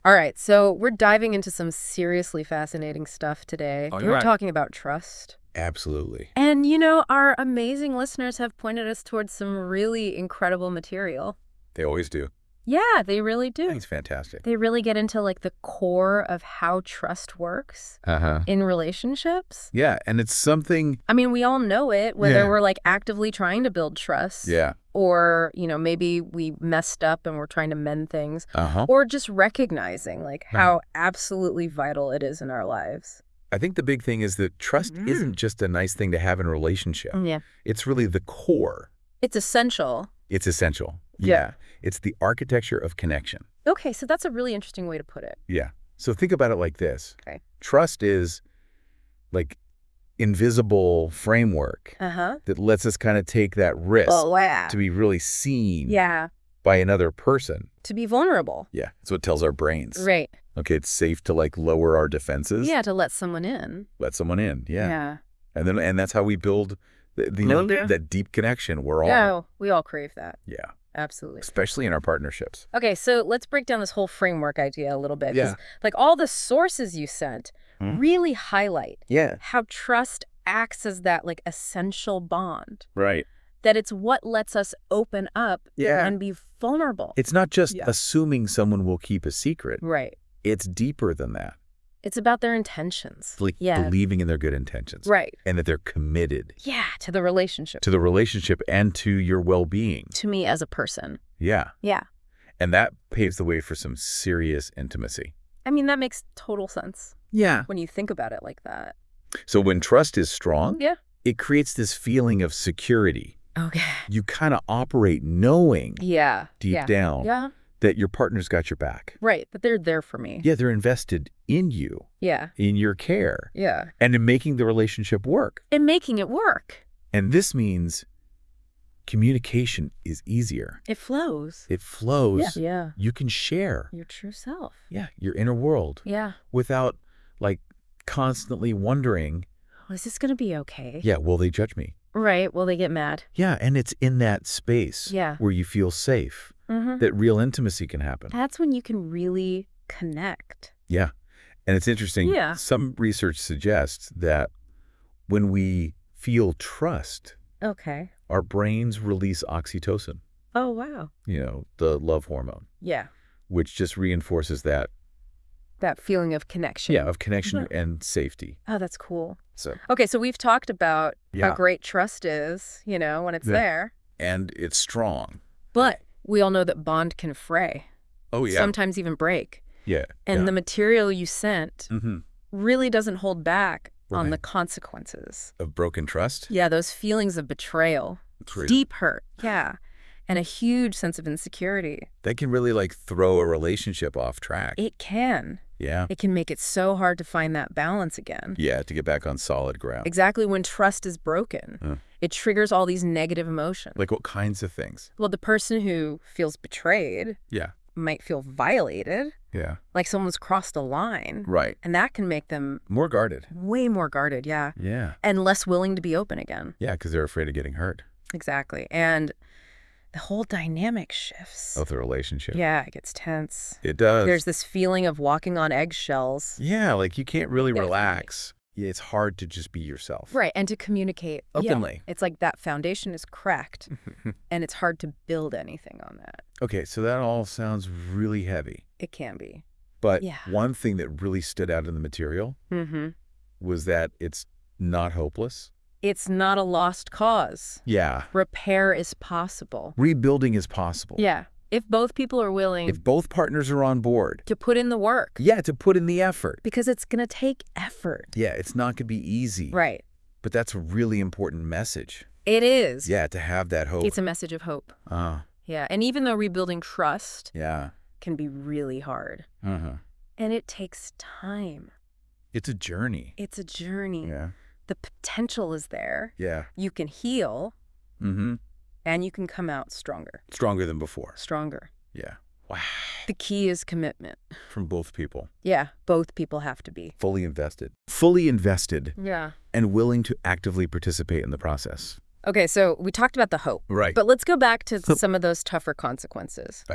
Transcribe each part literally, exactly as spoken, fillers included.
All right, so we're diving into some seriously fascinating stuff today. Oh, we're you're right. talking about trust. Absolutely. And, you know, our amazing listeners have pointed us towards some really incredible material. They always do. Yeah, they really I do. think it's fantastic. They really get into, like, the core of how trust works Uh-huh. in relationships. Yeah, and it's something... I mean, we all know it, whether Yeah. we're, like, actively trying to build trust. Yeah. Or, you know, maybe we messed up and we're trying to mend things. Uh-huh. Or just recognizing, like, Right. how absolutely vital it is in our lives. I think the big thing is that trust Mm. isn't just a nice thing to have in a relationship. Yeah. It's really the core. It's essential. It's essential. Yeah. It's the architecture of connection. Okay, so that's a really interesting way to put it. Yeah. So think about it like this. Okay. Trust is like invisible framework Uh-huh. that lets us kind of take that risk Oh, yeah. to be really seen Yeah. by another person. To be vulnerable. Yeah. That's what tells our brains. Right. Okay, it's safe to like lower our defenses. Yeah, to let someone in. Let someone in. Yeah. Yeah. And then and that's how we build the, the No, yeah. that deep connection. We're all Yeah, we all crave that. yeah, Absolutely. especially in our partnerships. Okay, so let's break down this whole framework idea a little bit. 'Cause, Yeah. like, all the sources you sent Hmm? really highlight Yeah. how trust acts as that, like, essential bond. Right. That it's what lets us open up Yeah. and be vulnerable. It's not just Yeah. assuming someone will keep a secret. Right. It's deeper than that. It's about their intentions. It's like Yeah. believing in their good intentions. Right. And that they're committed Yeah, to the relationship. to the relationship and to your well-being. To me as a person. Yeah. Yeah. And that paves the way for some serious intimacy. I mean, that makes total sense Yeah. when you think about it like that. So when trust is strong, Yeah. it creates this feeling of security. Okay. You kind of operate knowing Yeah. deep yeah. down Yeah. that your partner's got your back. Right. That they're there for me. Yeah, they're invested in you, Yeah. in your care, Yeah. and in making the relationship work. And making it work. And this means communication is easier. It flows. It flows. Yeah. You can share, Your true self. yeah, your inner world Yeah. without like constantly wondering, Well, is this going to be okay? yeah, will they judge me? Right. Will they get mad? Yeah, and it's in that space Yeah. where you feel safe Mm-hmm. that real intimacy can happen. That's when you can really connect. Yeah. And it's interesting. Yeah. Some research suggests that when we feel trust, Okay. our brains release oxytocin, Oh, wow. you know, the love hormone, Yeah. which just reinforces that, That feeling of connection. yeah, of connection Yeah. and safety. Oh, that's cool. So, Okay, so we've talked about Yeah. how great trust is, you know, when it's Yeah. there. and it's strong. But we all know that bond can fray. Oh, yeah. Sometimes even break. yeah. And yeah. the material you sent hmm really doesn't hold back on Right. the consequences. Of broken trust. Yeah, those feelings of betrayal, It's real. deep hurt, yeah, and a huge sense of insecurity. That can really like throw a relationship off track. It can. yeah. It can make it so hard to find that balance again. Yeah, to get back on solid ground. Exactly when trust is broken. Uh. It triggers all these negative emotions. Like what kinds of things? Well, the person who feels betrayed Yeah. might feel violated, Yeah. like someone's crossed a line. Right. And that can make them More guarded. way more guarded, yeah, Yeah. and less willing to be open again. Yeah, because they're afraid of getting hurt Exactly. And the whole dynamic shifts. of the relationship. Yeah, it gets tense. It does. There's this feeling of walking on eggshells. Yeah, like you can't really Definitely. relax. Yeah, it's hard to just be yourself. Right, and to communicate yeah. Openly. It's like that foundation is cracked, and it's hard to build anything on that. Okay, so that all sounds really heavy. It can be. But Yeah. one thing that really stood out in the material Mm-hmm. was that it's not hopeless. It's not a lost cause. Yeah. Repair is possible. Rebuilding is possible. Yeah, if both people are willing If both partners are on board. to put in the work. Yeah, to put in the effort. Because it's going to take effort. Yeah, it's not going to be easy. Right. But that's a really important message. It is. Yeah, to have that hope. It's a message of hope. Ah, Yeah, and even though rebuilding trust yeah. can be really hard, Uh-huh. and it takes time. It's a journey. It's a journey. Yeah. The potential is there. Yeah. You can heal, Mm-hmm. and you can come out stronger. Stronger than before. Stronger. Yeah. Wow. The key is commitment. From both people. Yeah, both people have to be. Fully invested. Fully invested Yeah. and willing to actively participate in the process. Okay, so we talked about the hope. Right. But let's go back to So- some of those tougher consequences. Right.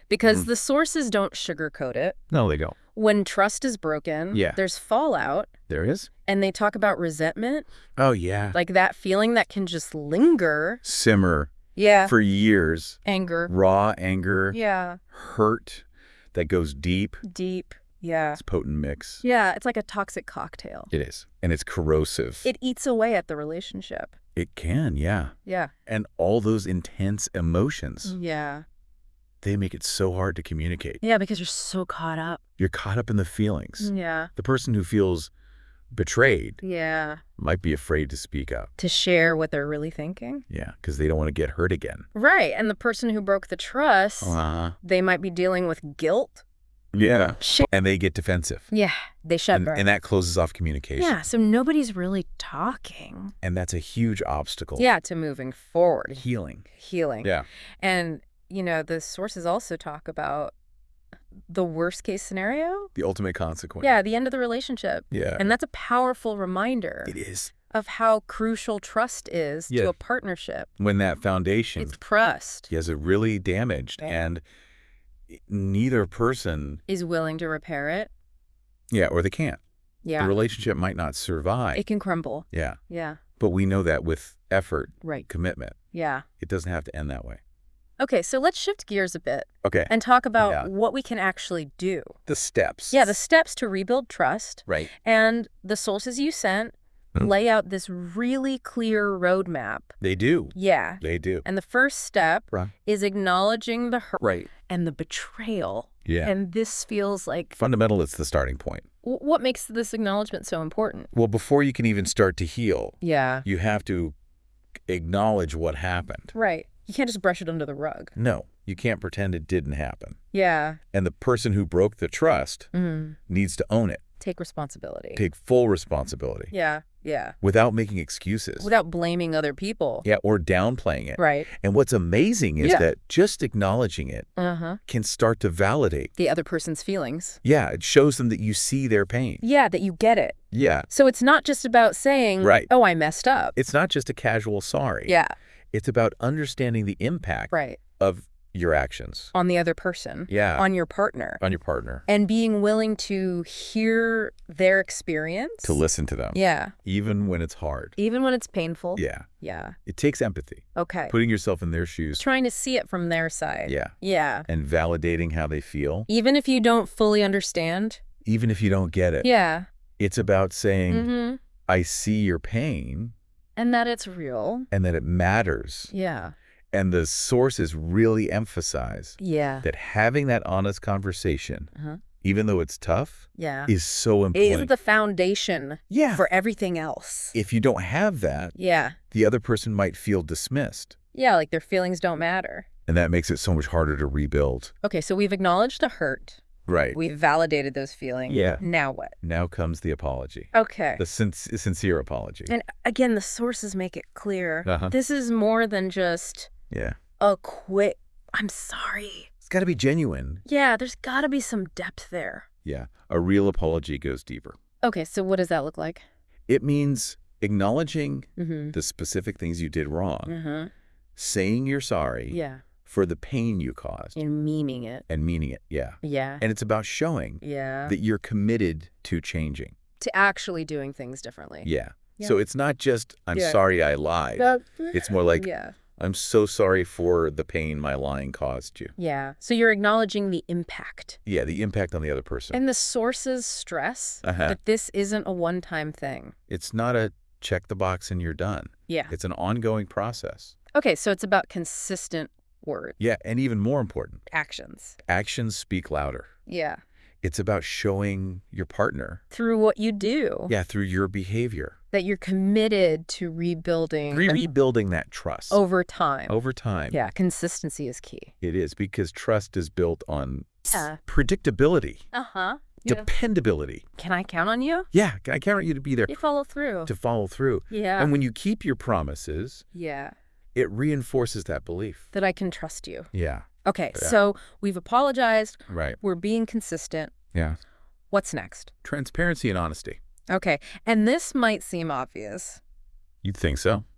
Because Mm. the sources don't sugarcoat it. No, they don't. When trust is broken, Yeah. there's fallout, There is? and they talk about resentment, Oh, yeah. like that feeling that can just linger. Simmer Yeah. for years. Anger. Raw anger, Yeah. hurt that goes deep. Deep. Yeah. It's a potent mix. Yeah, it's like a toxic cocktail. It is. And it's corrosive. It eats away at the relationship. It can, yeah. Yeah. And all those intense emotions, Yeah. they make it so hard to communicate. Yeah, because you're so caught up. You're caught up in the feelings. Yeah. The person who feels betrayed Yeah. might be afraid to speak up. To share what they're really thinking. Yeah, because they don't want to get hurt again. Right. And the person who broke the trust, Uh-huh. they might be dealing with guilt. Yeah. Shit. And they get defensive. Yeah. They shut And, burn. and that closes off communication. Yeah. So nobody's really talking. And that's a huge obstacle. Yeah. To moving forward. Healing. Healing. Yeah. And, you know, the sources also talk about the worst case scenario. The ultimate consequence. Yeah. The end of the relationship. Yeah. And that's a powerful reminder It is. of how crucial trust is Yeah. to a partnership. When that foundation It's trust. is really damaged Yeah. and neither person, Is willing to repair it. yeah, or they can't. Yeah. The relationship might not survive. It can crumble. Yeah. Yeah. But we know that with effort, Right. commitment, Yeah. it doesn't have to end that way. Okay, so let's shift gears a bit Okay. and talk about Yeah. what we can actually do. The steps. Yeah, the steps to rebuild trust. Right. And the sources you sent Mhm. lay out this really clear roadmap. They do. Yeah. They do. And the first step Right. is acknowledging the hurt Right. and the betrayal. Yeah. And this feels like, Fundamental, it's the starting point. w- what makes this acknowledgement so important? Well, before you can even start to heal, Yeah. you have to acknowledge what happened. Right. You can't just brush it under the rug. No, you can't pretend it didn't happen. Yeah. And the person who broke the trust Mm. needs to own it, Take responsibility. take full responsibility Yeah. Yeah. without making excuses. Without blaming other people. Yeah, or downplaying it. Right. And what's amazing is Yeah. that just acknowledging it Uh-huh. can start to validate. The other person's feelings. Yeah, it shows them that you see their pain. Yeah, that you get it. Yeah. So it's not just about saying, Right. oh, I messed up. It's not just a casual sorry. Yeah. It's about understanding the impact Right. of your actions. On the other person. Yeah. On your partner. On your partner. And being willing to hear their experience. To listen to them. Yeah. Even when it's hard. Even when it's painful. Yeah. Yeah. It takes empathy. Okay. Putting yourself in their shoes. Trying to see it from their side. Yeah. Yeah. And validating how they feel. Even if you don't fully understand. Even if you don't get it. Yeah. It's about saying, Mm-hmm. I see your pain And that it's real. and that it matters. Yeah. And the sources really emphasize Yeah. that having that honest conversation, Uh-huh. even though it's tough, Yeah. is so It important. is the foundation yeah. for everything else. If you don't have that, Yeah. the other person might feel dismissed. Yeah, like their feelings don't matter. And that makes it so much harder to rebuild. Okay, so we've acknowledged the hurt. Right. We've validated those feelings. Yeah. Now what? Now comes the apology. Okay. The sin sincere apology. And again, the sources make it clear. Uh-huh. This is more than just Yeah. a quick, I'm sorry. It's got to be genuine. Yeah, there's got to be some depth there. Yeah. A real apology goes deeper. Okay, so what does that look like? It means acknowledging Mm-hmm. the specific things you did wrong, Mm-hmm. saying you're sorry Yeah. for the pain you caused, And meaning it. and meaning it. Yeah. Yeah. And it's about showing Yeah. that you're committed to changing. To actually doing things differently. Yeah. Yeah. So it's not just, I'm Yeah. sorry I lied. It's more like, Yeah. I'm so sorry for the pain my lying caused you. Yeah. So you're acknowledging the impact. Yeah, the impact on the other person. And the sources stress Uh-huh. that this isn't a one-time thing. It's not a check the box and you're done. Yeah. It's an ongoing process. Okay, so it's about consistent words, Yeah, and even more important, actions. actions speak louder. Yeah. It's about showing your partner, Through what you do, yeah, through your behavior, that you're committed to rebuilding rebuilding that trust over time. over time. Yeah, consistency is key. It is, because trust is built on Yeah. predictability, Uh-huh. dependability. Can I count on you? Yeah, I count on you to be there You follow through. to follow through. Yeah. And when you keep your promises, Yeah. it reinforces that belief. That I can trust you. Yeah, Okay, Yeah. so we've apologized. right. We're being consistent. Yeah. What's next? Transparency and honesty. Okay, and this might seem obvious. You'd think so.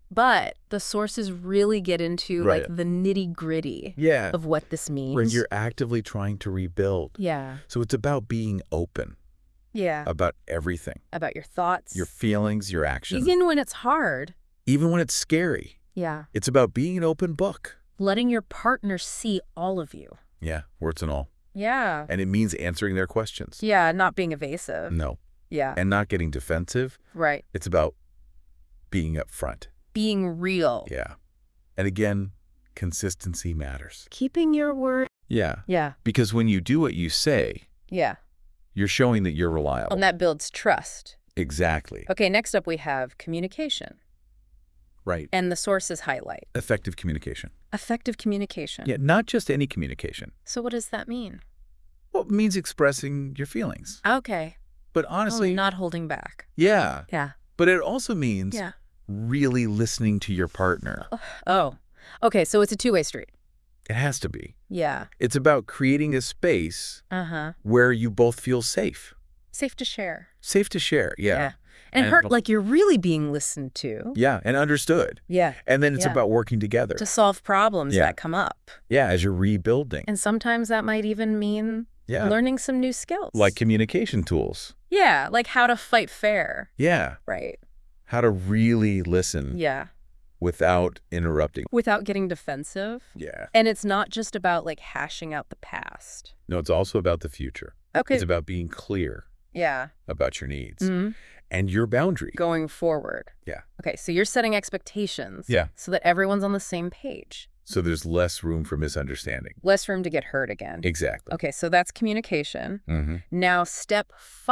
But the sources really get into Right. like the nitty gritty Yeah. of what this means. When you're actively trying to rebuild. Yeah. So it's about being open Yeah. about everything. About your thoughts. Your feelings, your actions. Even when it's hard. Even when it's scary. Yeah. It's about being an open book. Letting your partner see all of you. Yeah, warts and all. Yeah. And it means answering their questions. Yeah, not being evasive. No. Yeah. And not getting defensive. Right. It's about being upfront. Being real. Yeah. And again, consistency matters. Keeping your word. Yeah. Yeah. Because when you do what you say, Yeah. you're showing that you're reliable. And that builds trust. Exactly. Okay, next up we have communication. Right. And the sources highlight. Effective communication. Effective communication. Yeah, not just any communication. So what does that mean? Well, it means expressing your feelings. Okay. But Oh, honestly, not holding back. yeah. Yeah. But it also means Yeah. really listening to your partner. Oh. Okay, so it's a two-way street. It has to be. Yeah. It's about creating a space Uh-huh. where you both feel safe. Safe to share. Safe to share, yeah. And, And- hurt like you're really being listened to. Yeah, and understood. Yeah. And then it's Yeah. about working together. To solve problems Yeah. that come up. Yeah, as you're rebuilding. And sometimes that might even mean Yeah. learning some new skills. Like communication tools. Yeah, like how to fight fair. Yeah. Right. How to really listen Yeah. without interrupting. Without getting defensive. Yeah. And it's not just about like hashing out the past. No, it's also about the future. Okay. It's about being clear Yeah. about your needs Mhm. and your boundary. Going forward. Yeah. Okay, so you're setting expectations. Yeah. So that everyone's on the same page. So there's less room for misunderstanding. Less room to get hurt again. Exactly. Okay, so that's communication. Mm-hmm. Now, step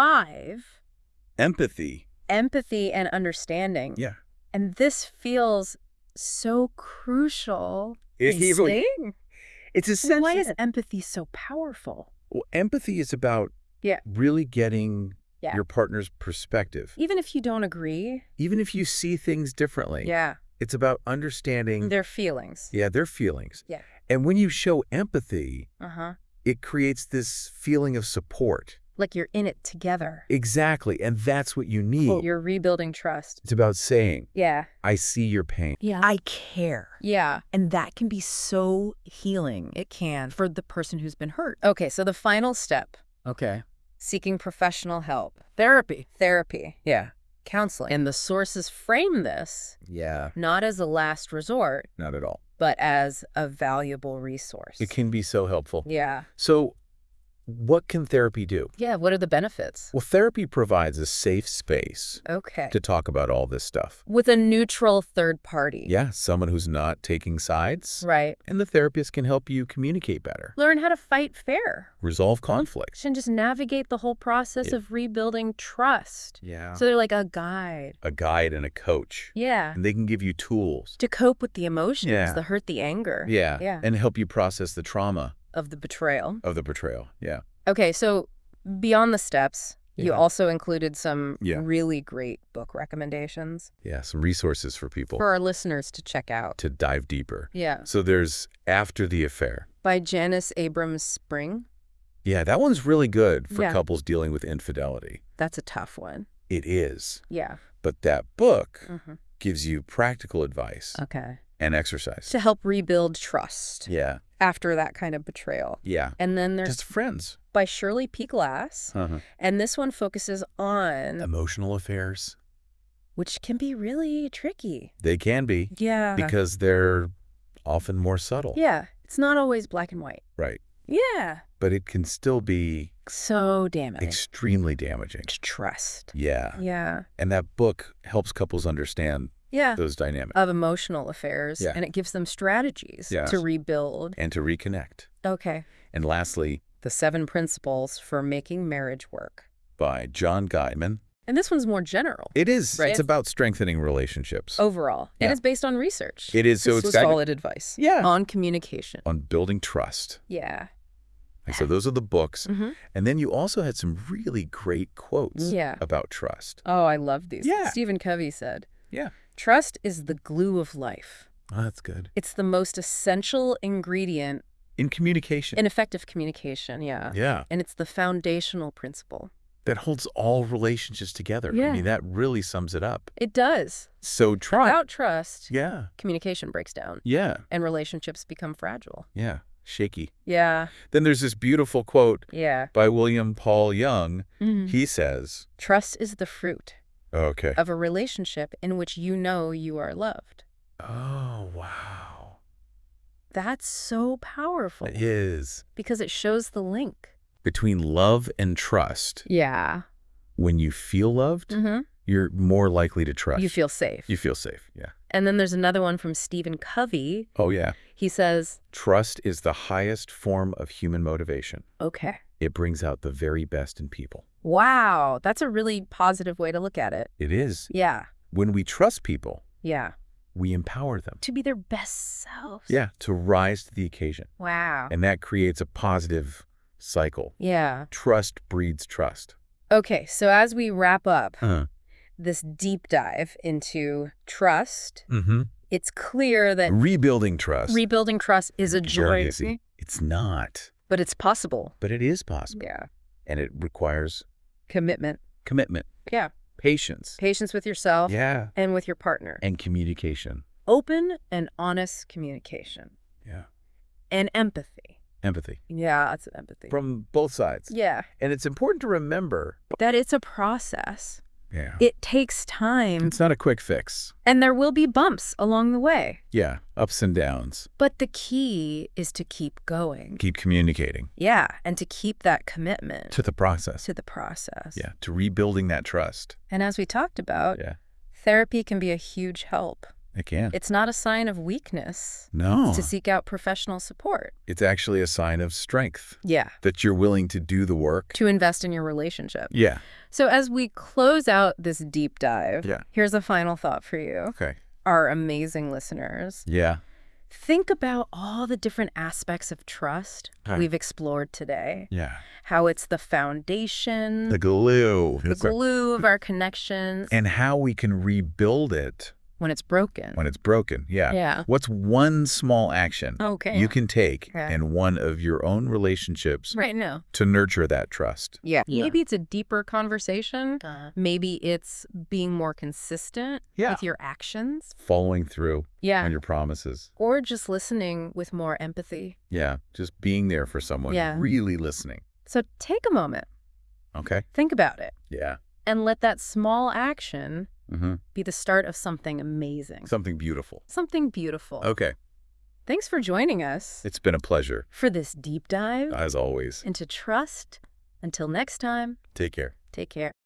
five, Empathy. empathy and understanding. Yeah. And this feels so crucial. It- these it really- things. It's essential. Why is empathy so powerful? Well, empathy is about Yeah. really getting Yeah. your partner's perspective. Even if you don't agree. Even if you see things differently. Yeah. It's about understanding Their feelings. yeah, their feelings. Yeah. And when you show empathy, Uh-huh. it creates this feeling of support. Like you're in it together. Exactly. And that's what you need. You're rebuilding trust. It's about saying, Yeah. I see your pain. Yeah. I care. Yeah. And that can be so healing. It can for the person who's been hurt. Okay, so the final step, Okay. seeking professional help, Therapy. therapy, Yeah. counseling. And the sources frame this Yeah, not as a last resort, not at all. but as a valuable resource. It can be so helpful. Yeah. So what can therapy do? Yeah, what are the benefits? Well, therapy provides a safe space Okay. to talk about all this stuff. With a neutral third party. Yeah, someone who's not taking sides. Right. And the therapist can help you communicate better, Learn how to fight fair. resolve conflicts. And just navigate the whole process Yeah. of rebuilding trust. Yeah. So they're like a guide. a guide and a coach. Yeah. And they can give you tools. To cope with the emotions, Yeah. the hurt, the anger. Yeah. Yeah. And help you process the trauma Of the betrayal. of the betrayal. Yeah. Okay, so beyond the steps, you Yeah. also included some Yeah. really great book recommendations Yeah. Some resources for people for our listeners to check out. to dive deeper. Yeah. So there's After the Affair. By Janice Abrams Spring. Yeah, that one's really good for Yeah. couples dealing with infidelity. That's a tough one. It is. Yeah. But that book hmm gives you practical advice Okay. and exercise. To help rebuild trust Yeah. after that kind of betrayal. Yeah. And then there's Just friends. by Shirley P. Glass. Uh-huh. And this one focuses on, Emotional affairs. which can be really tricky. They can be Yeah. because they're often more subtle. Yeah. It's not always black and white. Right. Yeah. But it can still be So damaging. extremely damaging. To trust. Yeah. Yeah. And that book helps couples understand Yeah. those dynamics Of emotional affairs. Yeah. And it gives them strategies Yes. to rebuild. and to reconnect. Okay. And lastly, The Seven Principles for Making Marriage Work. by John Guyman. And this one's more general. It is. Right. It's about strengthening relationships. Overall. Yeah. And it's based on research. It is. So This it's was got- solid advice. Yeah. On communication. on building trust. Yeah. And so those are the books. Mm-hmm. And then you also had some really great quotes Yeah. about trust. Oh, I love these. Yeah. Stephen Covey said, Yeah. trust is the glue of life. Oh, that's good. It's the most essential ingredient In communication. in effective communication. Yeah. yeah. And it's the foundational principle. that holds all relationships together. Yeah. I mean, that really sums it up. It does. So try. Without trust, Yeah. communication breaks down Yeah. and relationships become fragile. Yeah. Shaky. Yeah. Then there's this beautiful quote Yeah. by William Paul Young. Mhm. He says, Trust is the fruit okay. of a relationship in which you know you are loved. Oh, wow. That's so powerful It is. because it shows the link. Between love and trust, Yeah. when you feel loved, Mm-hmm. you're more likely to trust. You feel safe. You feel safe, yeah. And then there's another one from Stephen Covey. Oh, yeah. He says, Trust is the highest form of human motivation. okay. It brings out the very best in people. Wow. That's a really positive way to look at it. It is. Yeah. When we trust people, Yeah. we empower them. To be their best selves. Yeah, to rise to the occasion. Wow. And that creates a positive cycle. Yeah. Trust breeds trust. Okay. So as we wrap up Uh, this deep dive into trust, mm-hmm. it's clear that Rebuilding trust. rebuilding trust is a It's very journey, easy. It's not, but it's possible. but it is possible. Yeah. And it requires Commitment. commitment, Yeah. patience. Patience with yourself Yeah. and with your partner. And communication. Open and honest communication. Yeah. And empathy. Empathy. Yeah, that's empathy. From both sides. Yeah. And it's important to remember. That it's a process. Yeah. It takes time. It's not a quick fix. And there will be bumps along the way. Yeah. Ups and downs. But the key is to keep going. Keep communicating Yeah. And to keep that commitment to the process. to the process. Yeah. To rebuilding that trust. And as we talked about, Yeah. therapy can be a huge help. It can. It's not a sign of weakness No. to seek out professional support. It's actually a sign of strength Yeah. that you're willing to do the work. To invest in your relationship. Yeah. So as we close out this deep dive, Yeah. here's a final thought for you, Okay. our amazing listeners. Yeah. Think about all the different aspects of trust Okay. we've explored today. Yeah. How it's the foundation, The glue. the glue of our connections And how we can rebuild it when it's broken. when it's broken. Yeah. Yeah. What's one small action Okay. you can take Okay. in one of your own relationships Right now. to nurture that trust? Yeah. Yeah. Maybe it's a deeper conversation. Uh, Maybe it's being more consistent Yeah. with your actions. Following through Yeah. on your promises. Or just listening with more empathy. Yeah. Just being there for someone. Yeah. Really listening. So take a moment, Okay. think about it, Yeah. and let that small action Mm-hmm. be the start of something amazing. Something beautiful. Something beautiful. Okay. Thanks for joining us It's been a pleasure, for this deep dive as always. into trust. Until next time, Take care. take care.